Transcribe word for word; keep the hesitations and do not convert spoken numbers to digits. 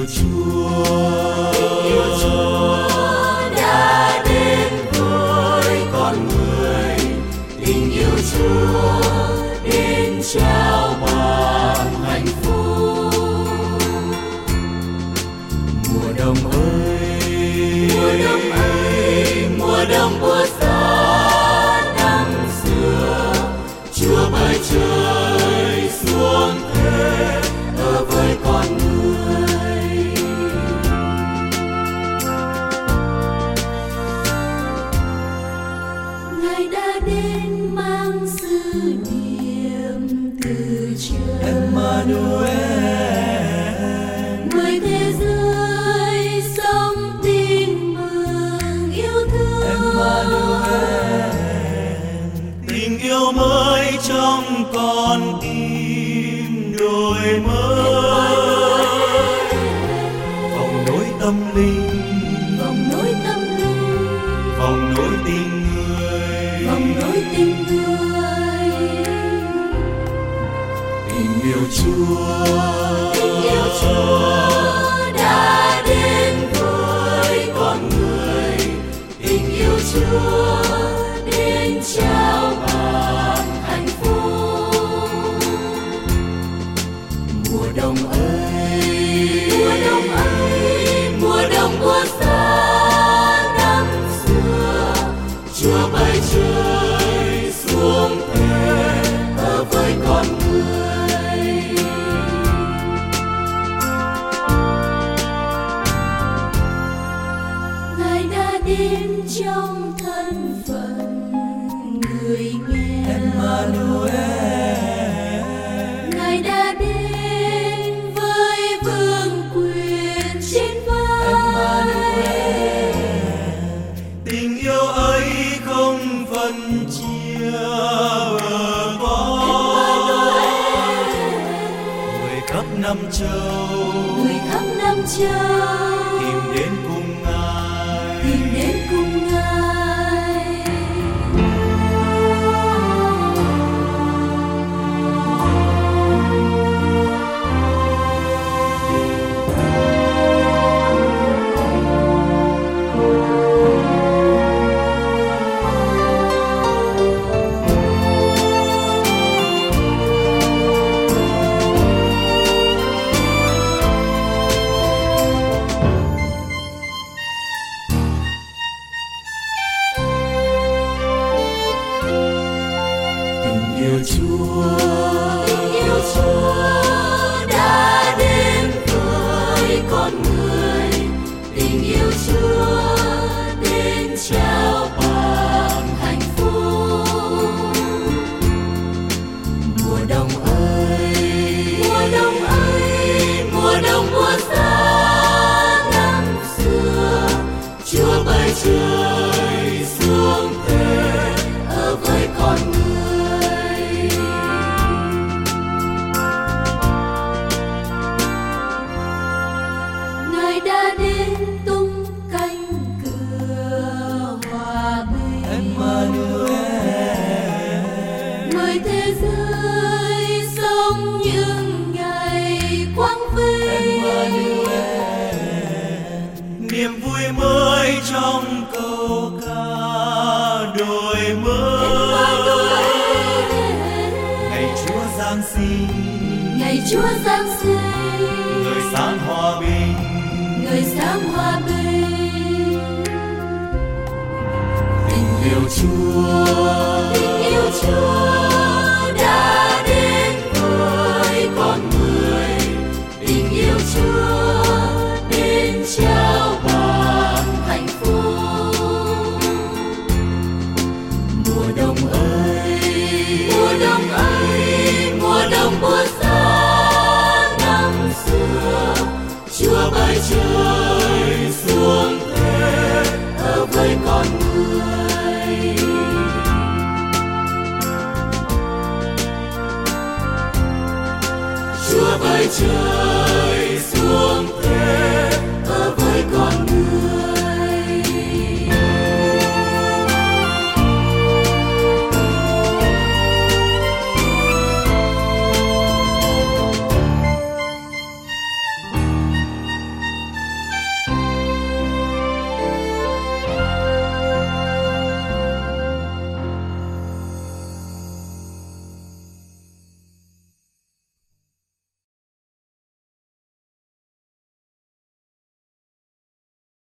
yêu Chúa, tình yêu Chúa đã đến với con người. Tình yêu Chúa đến trao ban hạnh phúc. Mùa đông ơi, mùa đông ơi, mùa đông mùa xa năm xưa, Chúa bởi trời xuống thế ở với con người. Ngài đã đến mang sứ điệp từ trời. Emmanuel, người thế giới sống tin mừng yêu thương. Emmanuel, tình yêu mới trong con tim đổi mới. Vòng nối tâm linh, vòng nối tâm linh, vòng nối tình người, vòng nối tình người. Tình yêu Chúa, tình yêu Chúa đã đến với con người. Tình yêu Chúa đến trao ban hạnh phúc. Mùa đông ơi, mùa đông ơi, mùa đông mùa xa năm xưa, Chúa bởi trời xuống thế ở với con người. Ngài đã đến trong thân phận người nghèo. Emmanuel, Ngài đã đến với vương quyền trên vai. Emmanuel, tình yêu ấy không phân chia bờ cõi. Người khắp năm châu, người khắp năm châu tìm đến cùng Ngài, tìm đến cùng Ngài. Tình yêu Chúa, tình yêu Chúa đã đến với con người. Tình yêu Chúa đến trao ban hạnh phúc. Mùa đông ơi, mùa đông ơi, mùa đông mùa xa năm xưa, Chúa bởi trời xuống thế ở với con người. Ngài đã đến tung cánh cửa hòa bình. Emmanuel, người thế giới sống những ngày quang vinh. Emmanuel, niềm vui mới trong câu ca đổi mới. Ngày Chúa Giáng sinh, ngày Chúa Giáng sinh, người sáng hòa bình, người sáng hòa bình. Tình yêu Chúa, tình yêu Chúa đã đến với con người. Tình yêu Chúa đến trao ban hạnh phúc. Mùa đông ơi, mùa đông ơi, mùa đông mùa xa năm xưa, Chúa bởi trời xuống thế ở với con người. Chúa bởi trời